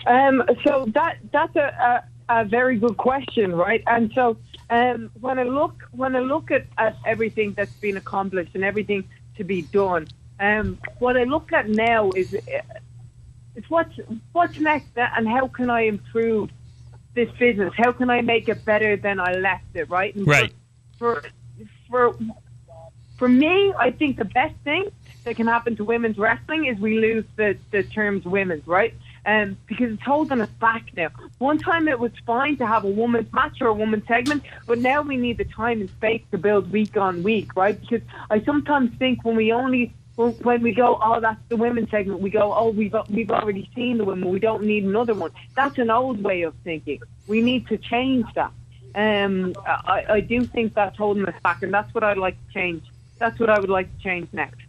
So that's a very good question, right? And so when I look at everything that's been accomplished and everything to be done, what I look at now is what's next, and how can I improve this business? How can I make it better than I left it? Right? And Right. For me, I think the best thing that can happen to women's wrestling is we lose the terms women's, right? Because it's holding us back now. One time it was fine to have a women's match or a women's segment, but now we need the time and space to build week on week, right? Because I sometimes think when we go, oh, that's the women's segment, we go, oh, we've already seen the women, we don't need another one. That's an old way of thinking. We need to change that. I do think that's holding us back, and that's what I'd like to change. That's what I would like to change next.